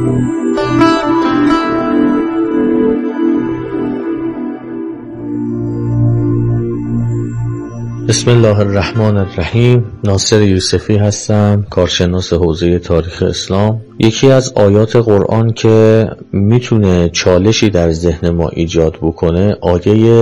بسم الله الرحمن الرحیم. ناصر یوسفی هستم، کارشناس حوزه تاریخ اسلام. یکی از آیات قرآن که میتونه چالشی در ذهن ما ایجاد بکنه آیه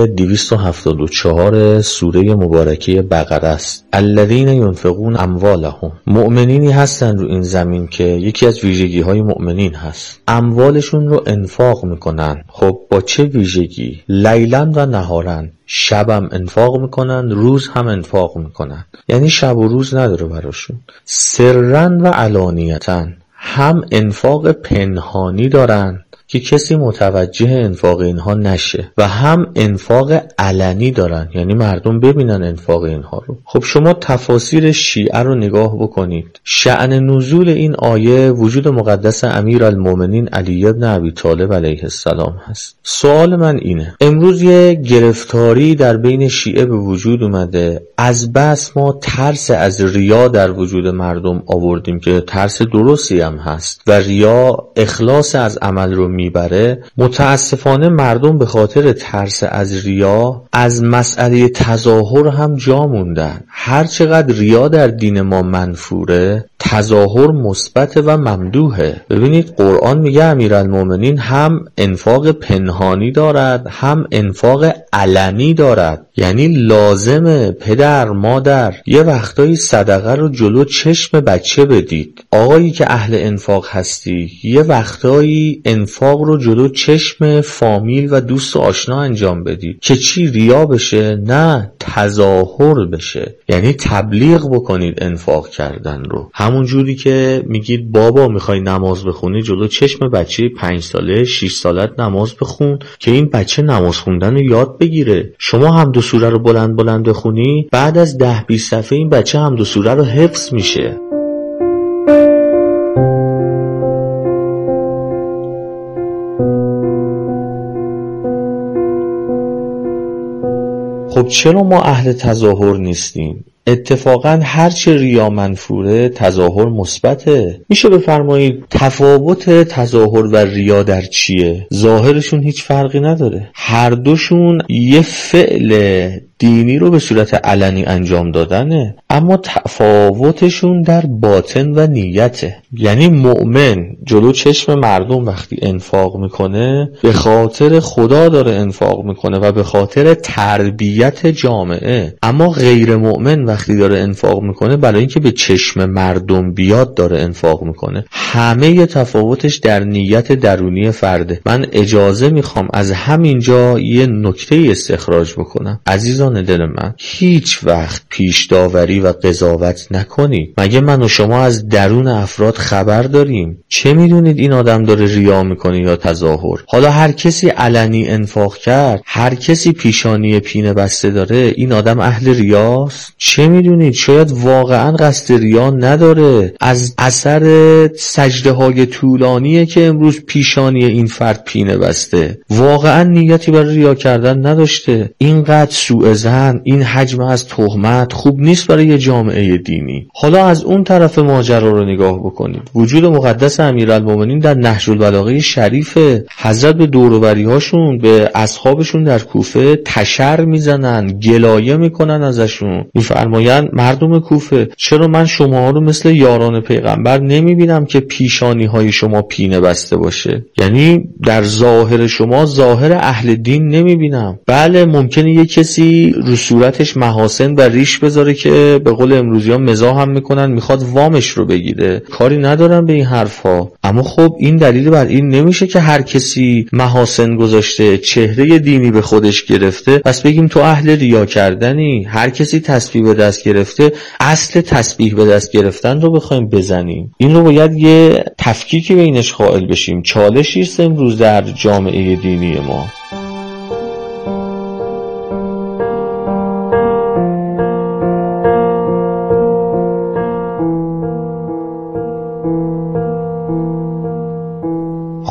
274 سوره مبارکه بقره است. الذین ينفقون اموالهم. مؤمنینی هستن رو این زمین که یکی از ویژگی های مؤمنین هست، اموالشون رو انفاق میکنن. خب با چه ویژگی؟ لیلا و نهارا، شبم انفاق میکنن، روز هم انفاق میکنن، یعنی شب و روز نداره براشون. سرا و علانیتا، هم انفاق پنهانی دارن که کسی متوجه انفاق اینها نشه و هم انفاق علنی دارن، یعنی مردم ببینن انفاق اینها رو. خب شما تفاسیر شیعه رو نگاه بکنید. شأن نزول این آیه وجود مقدس امیرالمومنین علی بن ابی طالب علیه السلام هست. سوال من اینه، امروز یه گرفتاری در بین شیعه به وجود اومده، از بس ما ترس از ریا در وجود مردم آوردیم که ترس درستی هم هست و ریا اخلاص از عمل رو میبره. متاسفانه مردم به خاطر ترس از ریا از مسئله تظاهر هم جا موندن. هر چقدر ریا در دین ما منفوره، تظاهر مثبت و ممدوحه. ببینید قرآن میگه امیرالمومنین هم انفاق پنهانی دارد هم انفاق علنی دارد، یعنی لازمه پدر مادر یه وقتایی صدقه رو جلو چشم بچه بدید. آقایی که اهل انفاق هستی یه وقتایی انفاق رو جلو چشم فامیل و دوست و آشنا انجام بدید که چی؟ ریا بشه؟ نه، تظاهر بشه، یعنی تبلیغ بکنید انفاق کردن رو. همون جوری که میگید بابا میخوای نماز بخونی، جلو چشم بچه 5 ساله 6 سالت نماز بخون که این بچه نماز خوندن رو یاد بگیره. شما هم دو سوره رو بلند بلند بخونی، بعد از 10-20 صفحه این بچه هم دو سوره رو حفظ میشه. خب چرا ما اهل تظاهر نیستیم؟ اتفاقا هرچه ریا منفوره تظاهر مثبته. میشه بفرمایید تفاوت تظاهر و ریا در چیه؟ ظاهرشون هیچ فرقی نداره، هر دوشون یه فعل دینی رو به صورت علنی انجام دادنه، اما تفاوتشون در باطن و نیته. یعنی مؤمن جلو چشم مردم وقتی انفاق میکنه به خاطر خدا داره انفاق میکنه و به خاطر تربیت جامعه، اما غیر مؤمن وقتی داره انفاق میکنه برای اینکه به چشم مردم بیاد داره انفاق میکنه. همه تفاوتش در نیت درونی فرده. من اجازه میخوام از همینجا یه نکته استخراج بکنم. عزیزان دل من، هیچ وقت پیش داوری و قضاوت نکنید. مگه من و شما از درون افراد خبر داریم؟ چه میدونید این آدم داره ریا میکنه یا تظاهر؟ حالا هر کسی علنی انفاق کرد، هر کسی پیشانی پینه بسته داره، این آدم اهل ریاست؟ چه میدونید؟ شاید واقعا قصد ریا نداره، از اثر سجده های طولانیه که امروز پیشانی این فرد پینه بسته، واقعا نیتی برای ریا کردن نداشته. اینقدر سوء ظن، این حجم از تهمت خوب نیست برای یه جامعه دینی. حالا از اون طرف ماجرا رو نگاه بکنید. وجود مقدس امیرالمومنین در نهج البلاغه شریف، حضرت به دور و بری‌هاشون، به اصحابشون در کوفه تشر میزنن، گلایه میکنن ازشون، میفرمایند مردم کوفه چرا من شما رو مثل یاران پیغمبر نمیبینم که پیشانی های شما پینه بسته باشه؟ یعنی در ظاهر شما ظاهر اهل دین نمیبینم. بله ممکنه یه کسی رو صورتش محاسن و ریش بذاره که به قول امروزی ها مزاح هم میکنن، میخواد وامش رو بگیره، کاری ندارم به این حرفا، اما خب این دلیل بر این نمیشه که هر کسی محاسن گذاشته، چهره دینی به خودش گرفته، پس بگیم تو اهل ریا کردنی. هر کسی تسبیح به دست گرفته، اصل تسبیح به دست گرفتن رو بخوایم بزنیم، این رو باید یه تفکیکی بینش قائل بشیم. چالشی است امروز در جامعه دینی ما.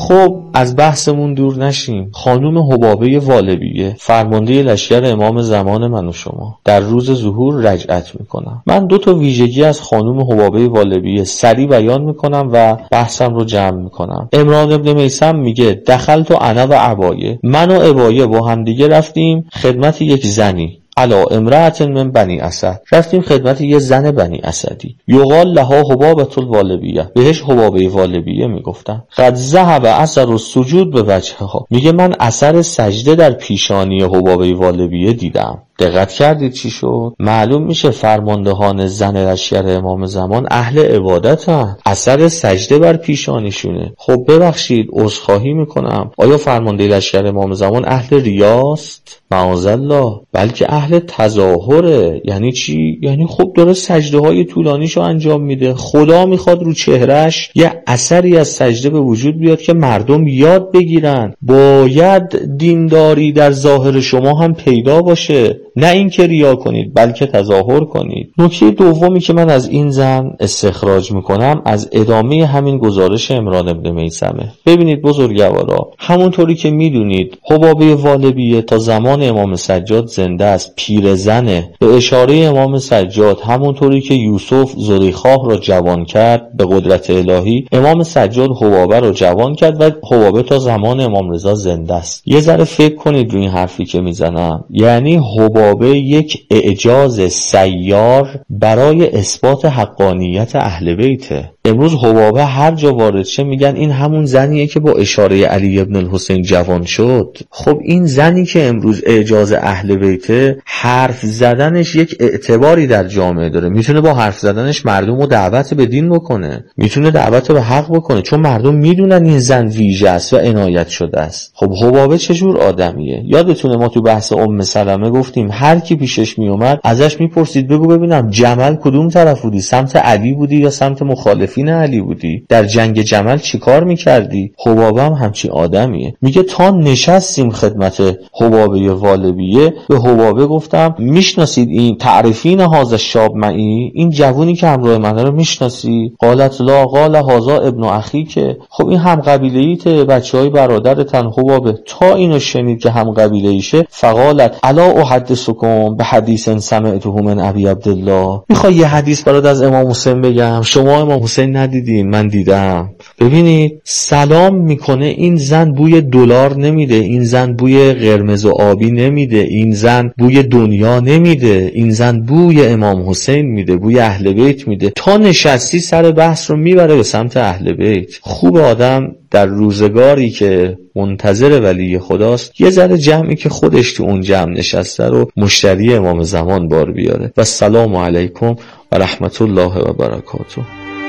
خب از بحثمون دور نشیم. خانوم حبابه والبیه، فرمانده لشکر امام زمان من و شما، در روز ظهور رجعت میکنم. من 2 ویژگی از خانوم حبابه والبیه سریع بیان میکنم و بحثم رو جمع میکنم. عمران ابن میثم میگه دخلت انا و عبایه، من و عبایه با هم دیگه رفتیم خدمت یک زنی، علا امرأة من بنی اسد، رفتیم خدمت یه زن بنی اسدی، یقال لها حبابة الوالبیه، بهش حبابه والبیه میگفتن. قد ذهب اثر السجود به وجهها، میگه من اثر سجده در پیشانی حبابه والبیه دیدم. دقت کردید چی شد؟ معلوم میشه فرماندهان زن لشکر امام زمان اهل عبادتن، اثر سجده بر پیشانیشونه. خب ببخشید عذرخواهی میکنم، آیا فرمانده لشکر امام زمان اهل ریاست؟ معاذالله، بلکه اهل تظاهره. یعنی چی؟ یعنی خب داره سجده های طولانیشو انجام میده، خدا میخواد رو چهرش یه اثری از سجده به وجود بیاد که مردم یاد بگیرن. باید دینداری در ظاهر شما هم پیدا باشه، نه اینکه ریا کنید بلکه تظاهر کنید. نکته دومی که من از این زن استخراج میکنم از ادامه همین گزارش عمران ابن میثمه. ببینید بزرگوارا، همونطوری که میدونید حبابه والبیه تا زمان امام سجاد زنده است، پیرزنه. به اشاره امام سجاد، همونطوری که یوسف زلیخا را جوان کرد به قدرت الهی، امام سجاد حبابه را جوان کرد و حبابه تا زمان امام رضا زنده است. یه ذره فکر کنید روی این حرفی که میزنم. یعنی حبابه یک اعجاز سیار برای اثبات حقانیت اهل بیته. امروز حبابه هر جا وارد شه میگن این همون زنیه که با اشاره علی ابن الحسین جوان شد. خب این زنی که امروز اعجاز اهل بیته، حرف زدنش یک اعتباری در جامعه داره، میتونه با حرف زدنش مردم رو دعوت به دین بکنه، میتونه دعوت به حق بکنه، چون مردم میدونن این زن ویژه است و عنایت شده است. خب حبابه چجور آدمیه؟ یادتونه ما تو بحث ام سلمه گفتیم هر کی پیشش میومد ازش میپرسید بگو ببینم جمل کدوم طرف بودی، سمت علی بودی یا سمت مخالفین علی بودی؟ در جنگ جمل چیکار میکردی؟ حبابه هم همچین آدمیه. میگه تا نشستیم خدمت حبابه والبیه، به حبابه گفتم میشناسید این تعریفین هذا الشاب معی، این جوونی که همراه منه رو میشناسی؟ قالت لا، قال هذا ابن اخی، که خب این هم قبیله ایته، بچهای برادرتن. حبابه تا اینو شنید که هم قبیله ایشه، فقالت الا احدثکم به حدیث سمعته من ابی عبدالله، میخوای یه حدیث برات از امام حسین بگم؟ شما امام حسین ندیدین، من دیدم. ببینید سلام میکنه، این زن بوی دلار نمیده، این زن بوی قرمز و آبی نمیده، این زن بوی دنیا نمیده، این زن بوی امام حسین میده، بوی اهل بیت میده. تا نشستی سر بحث رو میبره به سمت اهل بیت. خوب آدم در روزگاری که منتظر ولی خداست یه ذره جمعی که خودش تو اون جمع نشسته رو مشتری امام زمان بار بیاره. و السلام علیکم و رحمت الله و برکاته.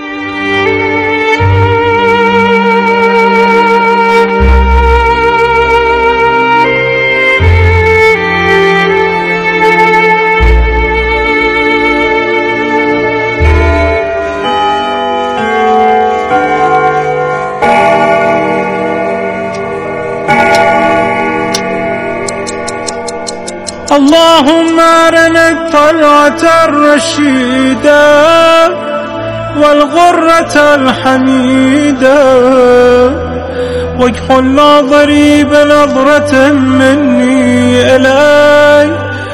اللهم أرنا الطلعة الرشيدة والغرة الحميدة واكحل ناظري بنظرة مني إلي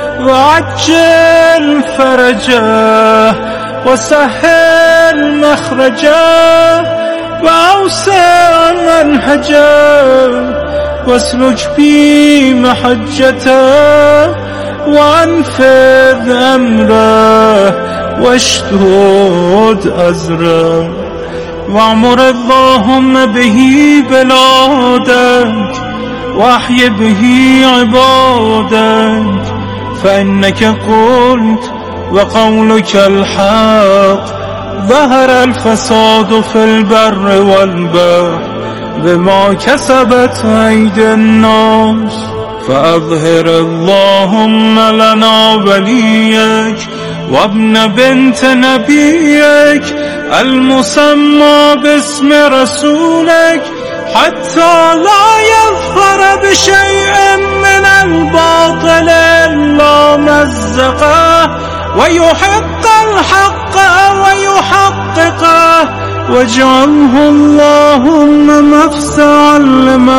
وعجل فرجه وسهل مخرجه وأوسع منهجه واسلك بي محجته وانفذ أمره واشدد أزره واعمر اللهم به بلادك واحي به عبادك فإنك قلت وقولك الحق ظهر الفساد في البر والبحر بما كسبت أيدي الناس فأظهر اللهم لنا وليك وابن بنت نبيك المسمى باسم رسولك حتى لا يظفر بشيء من الباطل إلا مزقه ويحق الحق ويحققه واجعله اللهم مفزع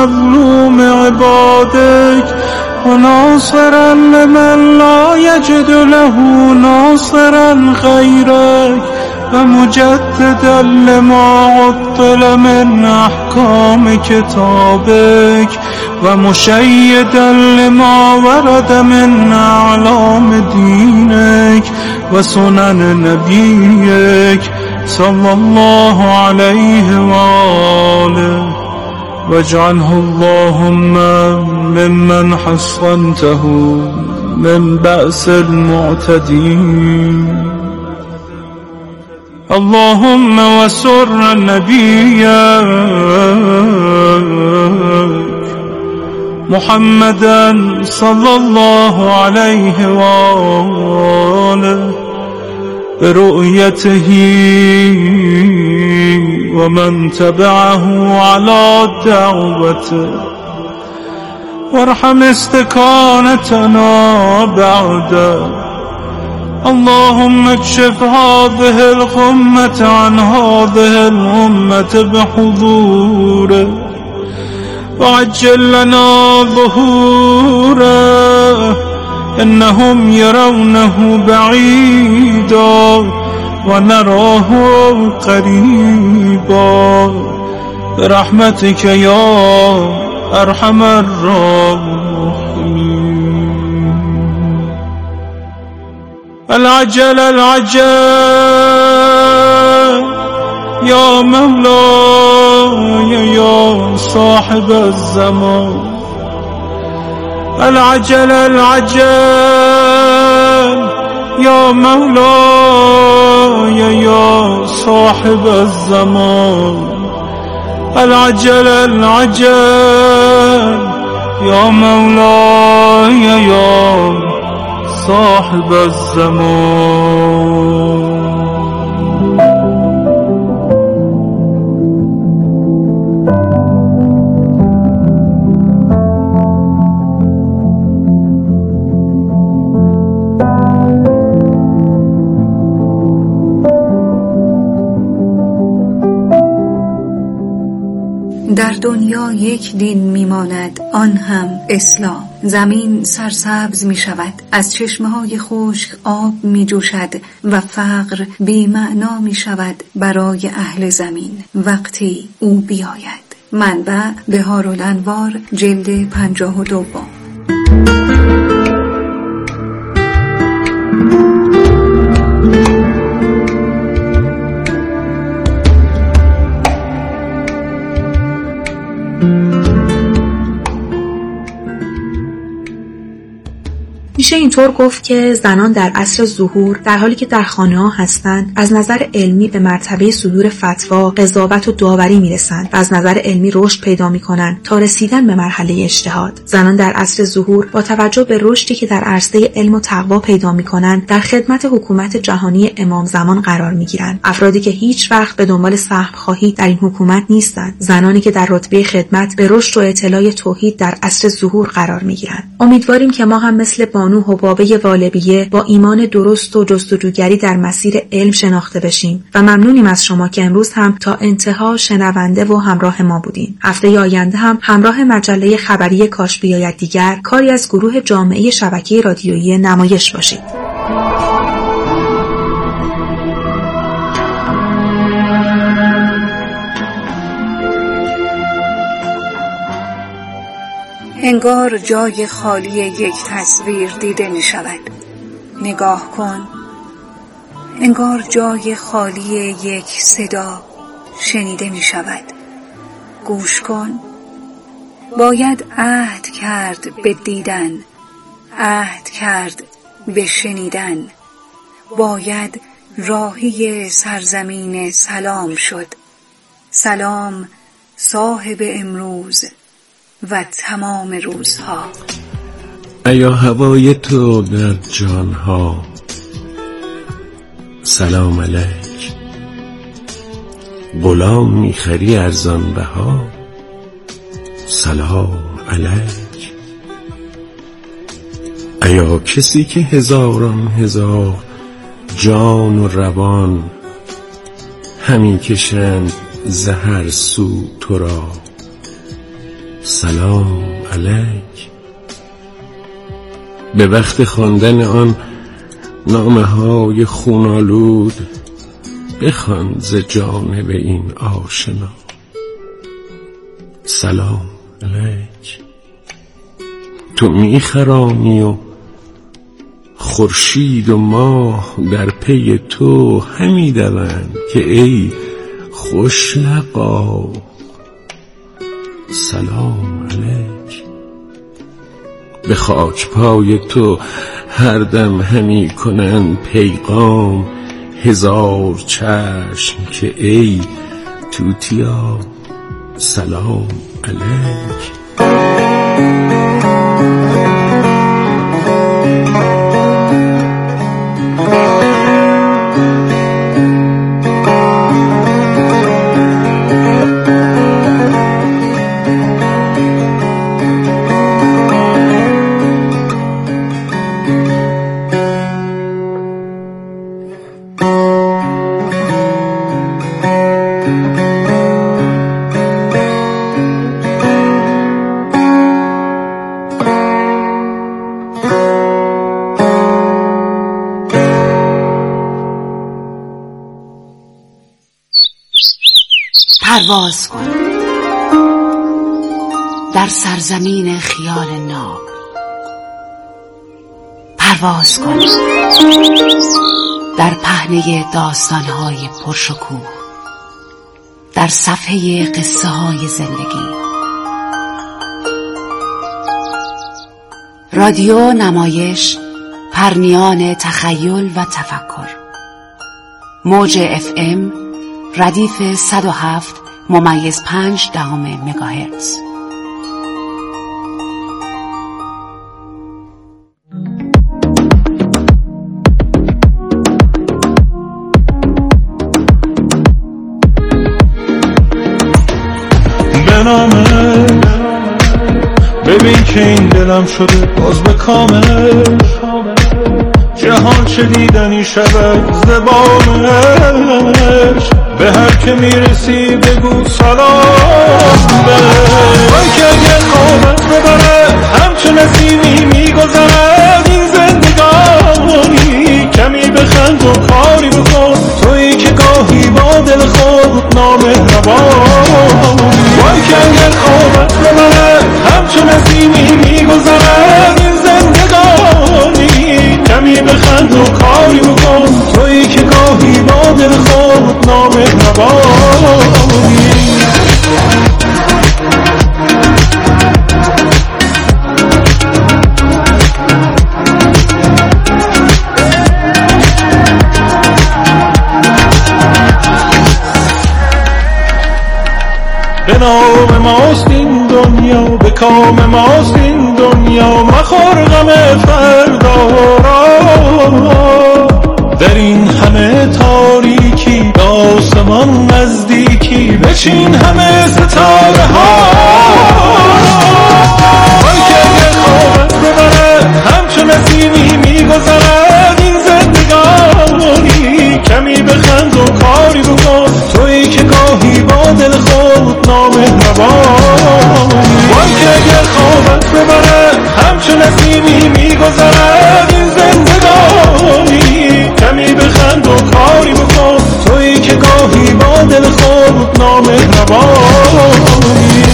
المظلوم عبادك وناصرا لمن لا يجد له ناصرا غيرك ومجددا لما عطل من أحكام كتابك ومشيدا لما ورد من أعلام دينك وسنن نبيك صلى الله عليه وآله واجعله اللهم ممن حصنته من بأس المعتدين. اللهم وسر النبي محمدا صلى الله عليه وآله برؤيته ومن تبعه على دعوته وارحم استكانتنا بعده. اللهم اكشف هذه الغمة عن هذه الأمة بحضوره وعجل لنا ظهوره إنهم يرونه بعيدا ونراه قريبا برحمتك يا أرحم الراحمين. العجل العجل يا مولاي يا صاحب الزمان. العجل العجل يا مولاي يا صاحب الزمان. العجل العجل يا مولاي يا صاحب الزمان. در دنیا یک دین میماند، آن هم اسلام. زمین سرسبز می شود، از چشمه‌های خشک آب می جوشد و فقر بی معنا می شود برای اهل زمین وقتی او بیاید. منبع بهارالانوار جلد 52. میشه اینطور گفت که زنان در عصر ظهور در حالی که در خانه‌ها هستند از نظر علمی به مرتبه صدور فتوا، قضاوت و داوری میرسند و از نظر علمی رشد پیدا میکنند تا رسیدن به مرحله اجتهاد. زنان در عصر ظهور با توجه به رشدی که در عرصه علم و تقوا پیدا میکنند در خدمت حکومت جهانی امام زمان قرار میگیرند. افرادی که هیچ وقت به دنبال سهم خواهی در این حکومت نیستند، زنانی که در رتبه خدمت به رشد و اطلاع توحید در عصر ظهور قرار میگیرند. امیدواریم که ما هم مثل بانو حبابه والبیه با ایمان درست و جستجوگری در مسیر علم شناخته بشیم و ممنونیم از شما که امروز هم تا انتها شنونده و همراه ما بودین. هفته آینده هم همراه مجله خبری کاش بیاید دیگر کاری از گروه جامعه شبکه رادیویی نمایش باشید. انگار جای خالی یک تصویر دیده می شود. نگاه کن. انگار جای خالی یک صدا شنیده می شود. گوش کن. باید عهد کرد به دیدن، عهد کرد به شنیدن. باید راهی سرزمین سلام شد. سلام صاحب امروز و تمام روزها. ایا هوای تو در جانها، سلام علیک. غلام میخری ارزان بها، سلام علیک. ایا کسی که هزاران هزار جان و روان همی کشند ز هر سو تو را، سلام علیک. به وقت خواندن آن نامه های خونالود بخوان ز جانب این آشنا. سلام علیک. تو میخرامی و خورشید و ماه در پی تو همی دوند که ای خوش لقا. سلام علیک. به خاک پای تو هر دم همی کنند پیغام هزار چشم که ای توتیا. سلام علیک. پرواز کن در سرزمین خیال ناب. پرواز کن در پهنه داستان‌های پرشکوه، در صفحه قصه‌های زندگی. رادیو نمایش، پرنیان تخیل و تفکر. موج FM ردیف 107.5 مگاهرتز. بنامه ببین که این دلم شده باز به کامل. جهان چه دیدنی شود زبانش، به هر که میرسی بگو سلام بهش. وای که اگر خوابت ببره همچو نسیمی میگذرد این زندگانی. کمی بخند و کاری بکن تویی که گاهی با دل خود نامهربانی. وای که اگر خوابت ببره همچو نسیمی میگذرد این زندگانی. کمی بخند و کاری بکن تویی که گاهی با دل خود نامهربانی. به نام ماست این دنیا، به کام ماست این دنیا، مخور غم فردا را. در این همه تاریکی به آسمان نزدیکی بچین همه ستاره ها. وای که اگر خوابت ببره همچو نسیمی میگذرد این زندگانی. کمی بخند و کاری بکن تویی که گاهی با دل خود نامهربانی. وای که اگر خوابت ببره همچو نسیمی میگذرد این زندگانی. کمی بخند و کاری بکن تویی که گاهی با دل خود نامهربانی.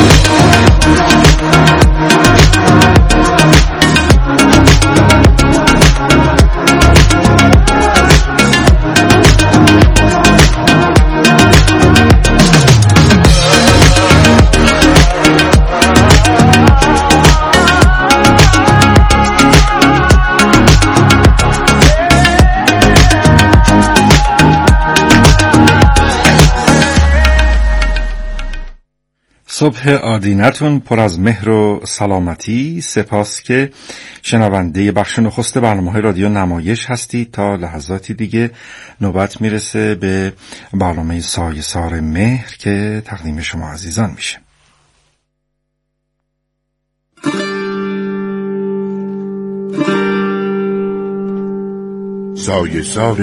صبح آدینتون پر از مهر و سلامتی. سپاس که شنونده بخش نخست برنامه‌های رادیو نمایش هستید. تا لحظاتی دیگه نوبت میرسه به برنامه سایه‌سار مهر که تقدیم شما عزیزان میشه. سایه‌سار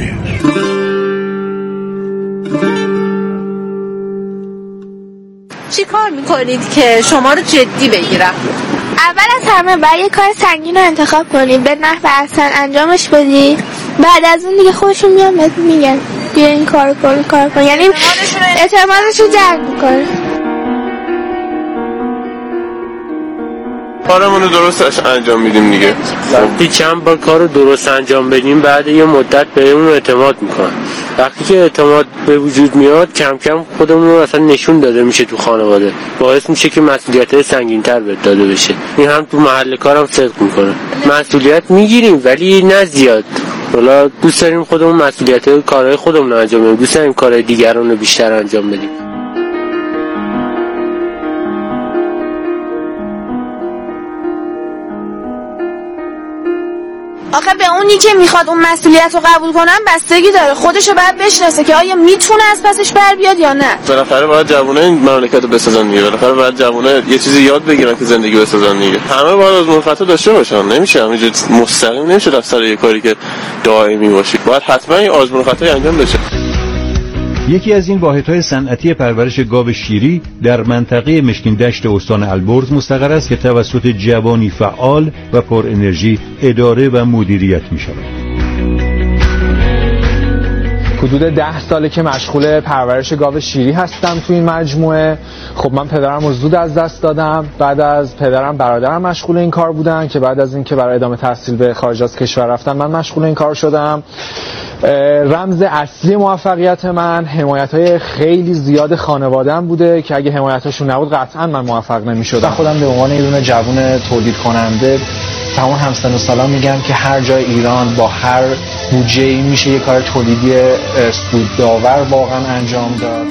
مهر. چی کار میکنید که شما رو جدی بگیرن؟ اول از همه باید یه کار سنگین رو انتخاب کنی، به نحو احسن انجامش بدی، بعد از اون دیگه خودشون میان بهت میگن بیا این کار کن، یعنی اعتمادشون جلب میکنه. کارمون رو درستش انجام میدیم دیگه. وقتی چند بار کار رو درست انجام بدیم بعد یه مدت بهمون اعتماد میکنن. وقتی که اعتماد به وجود میاد کم کم خودمون رو اصلا نشون داده میشه تو خانواده، باعث میشه که مسئولیت‌های سنگین‌تر بهت داده بشه. این هم تو محل کارم صدق میکنه. مسئولیت میگیریم ولی نه زیاد. حالا دوست داریم خودمون مسئولیت‌های کارهای خودمون رو انجام بدیم، دوست داریم کارهای دیگران رو بیشتر انجام بدیم. آخه به اونی که میخواد اون مسئولیت رو قبول کنن بستگی داره، خودشو باید بشناسه که آیا میتونه از پسش بر بیاد یا نه. بالاخره باید جوونا این مملکت رو بسازن دیگه، بالاخره باید جوونا یه چیزی یاد بگیرن که زندگی بسازن دیگه. همه باید از منفعت داشته باشن، نمیشه همینجوری مستقیم نمیشه رفت سر یه کاری که دائمی باشه، باید حتما این آزمون خطا انجام بشه. یکی از این واحدهای صنعتی پرورش گاو شیری در منطقه مشکین دشت استان البرز مستقر است که توسط جوانی فعال و پر انرژی اداره و مدیریت می شود. حدود 10 ساله که مشغول پرورش گاو شیری هستم تو این مجموعه. خب من پدرم رو زود از دست دادم. بعد از پدرم برادرم مشغول این کار بودن که بعد از اینکه برای ادامه تحصیل به خارج از کشور رفتن من مشغول این کار شدم. رمز اصلی موفقیت من حمایت‌های خیلی زیاد خانواده‌ام بوده که اگه حمایتاشون نبود قطعاً من موفق نمی‌شدم. خودم به عنوان یه دونه جوون تولید کننده تمام همسن و سالان میگم که هر جای ایران با هر بودجه‌ای میشه یه کار تولیدی سودآور واقعاً انجام داد.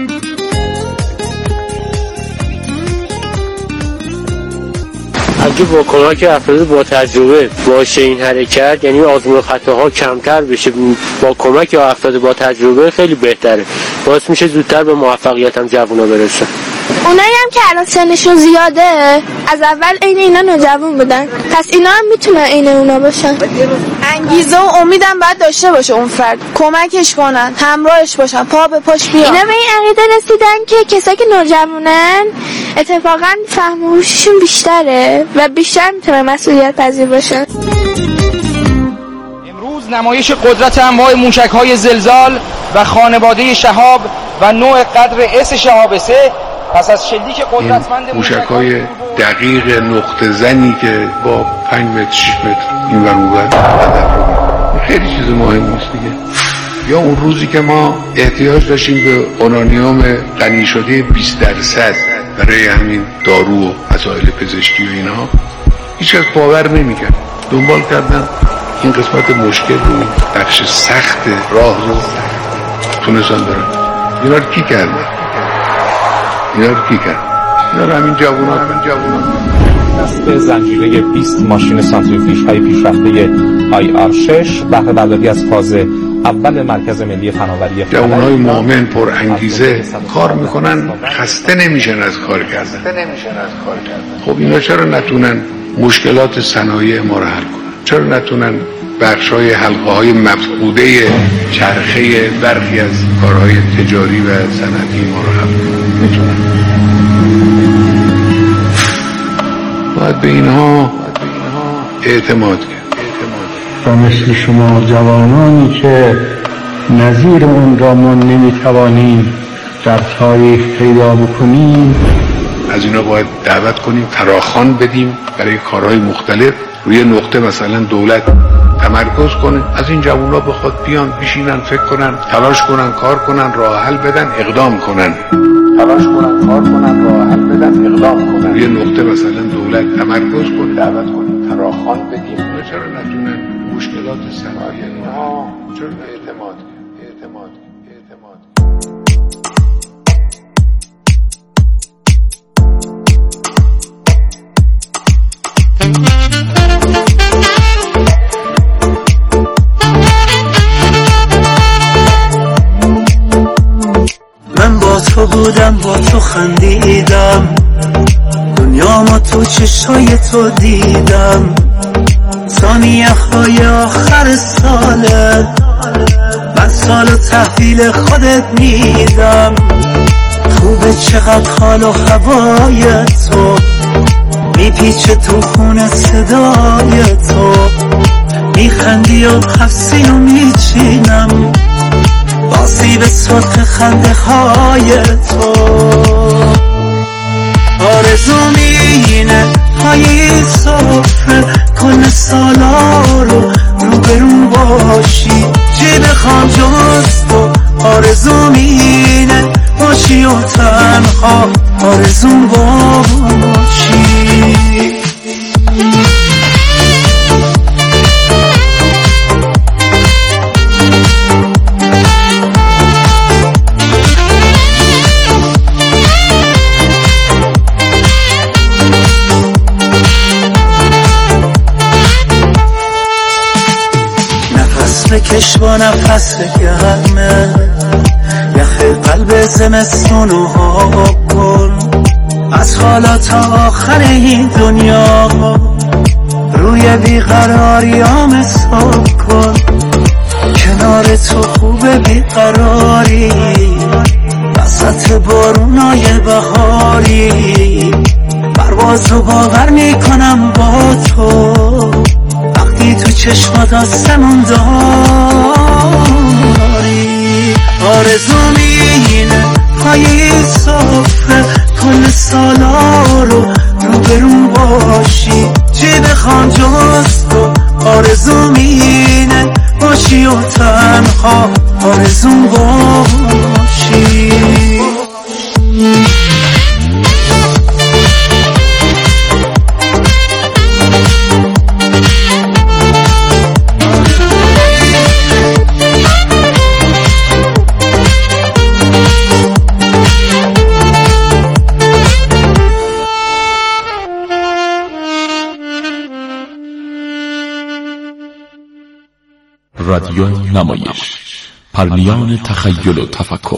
اگه با کمک افراد با تجربه باشه این حرکت، یعنی آزمون خطاها کمتر بشه، با کمک افراد با تجربه خیلی بهتره، باعث میشه زودتر به موفقیت هم جوونا برسن. اونایی هم که الان سنشون زیاده از اول عین اینا نوجوان بودن، پس اینا هم میتونن عین اونا باشن. انگیزه و امیدم باید داشته باشه اون فرد، کمکش کنن، همراهش باشن، پا به پاش بیان. اینا به این عقیده رسیدن که کسایی که نوجوانن اتفاقا فهم و هوششون بیشتره و بیشتر میتونن مسئولیت پذیر باشن. امروز نمایش قدرت انواع موشک‌های زلزال و خانواده شهاب و نوع قدر اس شهاب 3 پس از شلیک قدرتمند موشک‌های دقیق نقطه زنی که با 5 متر 6 متر این ور اون ور خیلی چیز مهمی است دیگه. یا اون روزی که ما احتیاج داشتیم به اورانیوم غنی شده 20% برای همین دارو و وسایل پزشکی و اینها، هیچ کس باور نمی‌کرد. دنبال کردن این قسمت مشکل رو، بخش سخت راه رو تونستن برن. اینا رو کی کرده؟ اینا رو همین جوونا. نصب زنجیره 20 ماشین سانتریفیوژ های پیشرفته IR6 بهره برداری از فاز اول مرکز ملی فناوری جوانای مؤمن پر انگیزه کار میکنن، خسته نمیشن از کار کردن. خب اینا چرا نتونن مشکلات صنایع ما رو حل کنن؟ چرا نتونن بخشای حلقه‌های مفقوده چرخه برخی از کارهای تجاری و صنعتی ما رو حل کنن؟ میتونن. باید به اینها اعتماد کرد. و مثل شما جوانانی که نظیر اون را ما نمیتوانیم در تاریخ پیدا بکنیم، از اینا باید دعوت کنیم، فراخوان بدیم برای کارهای مختلف. روی نقطه مثلا دولت تمرکز کنه، از این جوونا بخواد بیان بشینن، فکر کنن، تلاش کنن، کار کنن، راه حل بدن، اقدام کنن. روی نقطه مثلا دولت تمرکز کنه، دعوت کنیم، فراخوان بدیم. چرا نتونن مشکلات صنایع اینها؟ چرا اعتماد. من با تو بودم، با تو خندیدم، دنیامو تو چشای تو دیدم. ثانیه های آخر ساله من سالو تحویل خودت میدم. خوبه چقدر حال و هوای تو میپیچه تو خون صدای تو میخندی و حفظی و میچینم باسی به سرخ خنده های تو آرزوم اینه پای سفره کل سالا رو روبرون باشی چی بخوام جز تو آرزوم اینه باشی و تنها آرزوم باشی بکش با نفس گرمه یخ قلب زمستونو آب کن از حالا تا آخر این دنیا روی بیقراریام حساب کن کنار تو خوبه بیقراری وسط بارونای بهاری پروازو باور میکنم با تو وقتی تو چشمات آسمون داری آرزوم اینه پای سفره کل سالا رو روبرون باشی چی بخوام جز تو آرزوم اینه باشی و تنها آرزوم باشی رادیو نمایش، پرنیان تخیل و تفکر.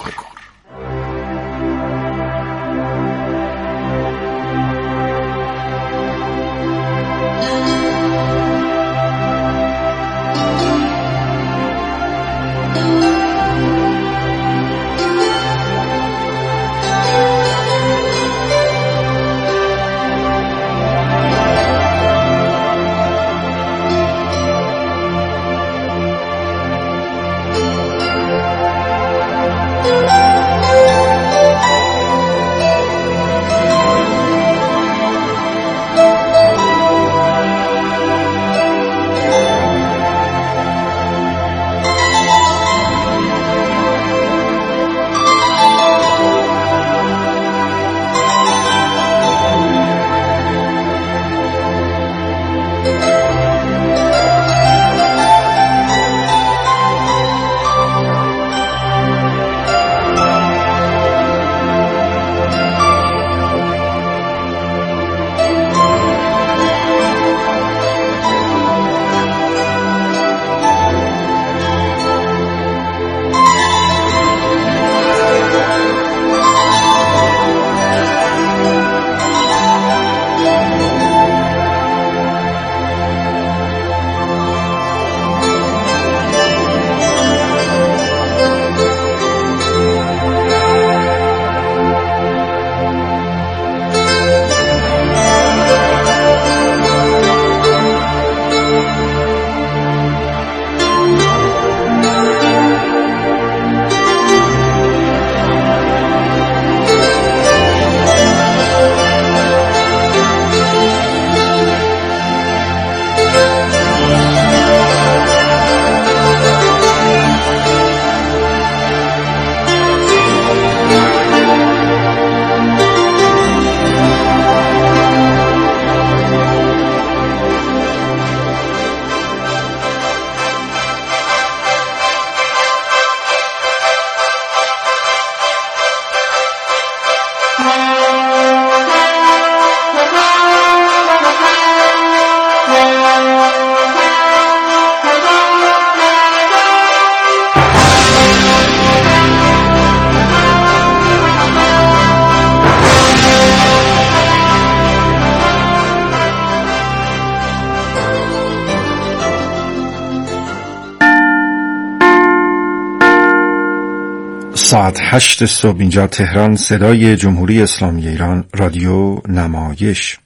ساعت 8 صبح اینجا تهران، صدای جمهوری اسلامی ایران، رادیو نمایش.